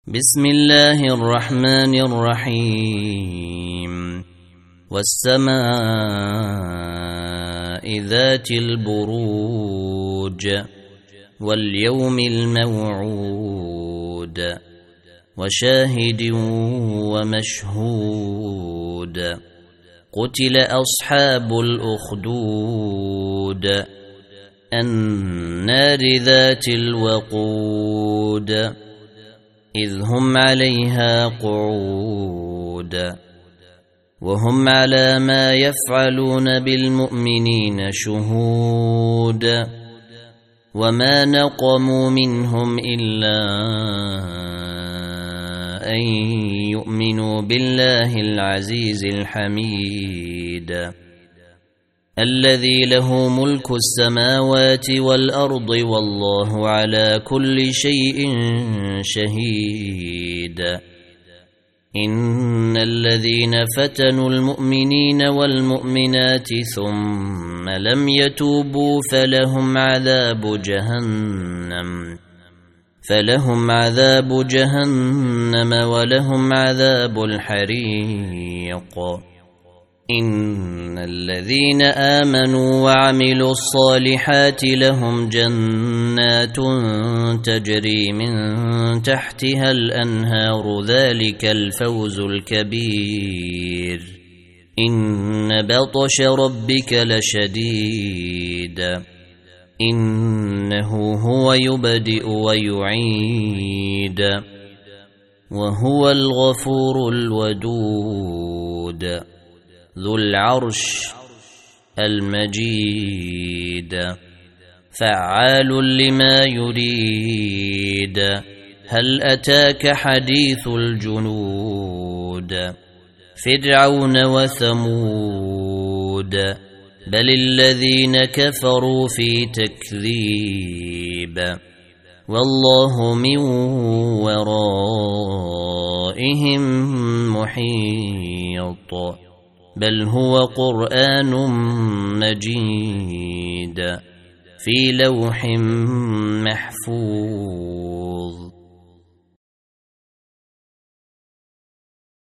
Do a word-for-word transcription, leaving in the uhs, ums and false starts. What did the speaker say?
بسم الله الرحمن الرحيم والسماء ذات البروج واليوم الموعود وشاهد ومشهود قتل أصحاب الأخدود النار ذات الوقود إذ هم عليها قعود وهم على ما يفعلون بالمؤمنين شهود وما نقموا منهم إلا أن يؤمنوا بالله العزيز الحميد الذي له ملك السماوات والأرض والله على كل شيء شهيد إن الذين فتنوا المؤمنين والمؤمنات ثم لم يتوبوا فلهم عذاب جهنم فلهم عذاب جهنم ولهم عذاب الحريق إن الذين آمنوا وعملوا الصالحات لهم جنات تجري من تحتها الأنهار ذلك الفوز الكبير إن بطش ربك لشديد إنه هو يبدئ ويعيد وهو الغفور الودود ذو العرش المجيد فعال لما يريد هل أتاك حديث الجنود فرعون وثمود بل الذين كفروا في تكذيب والله من ورائهم محيط بل هو قرآن مجيد في لوح محفوظ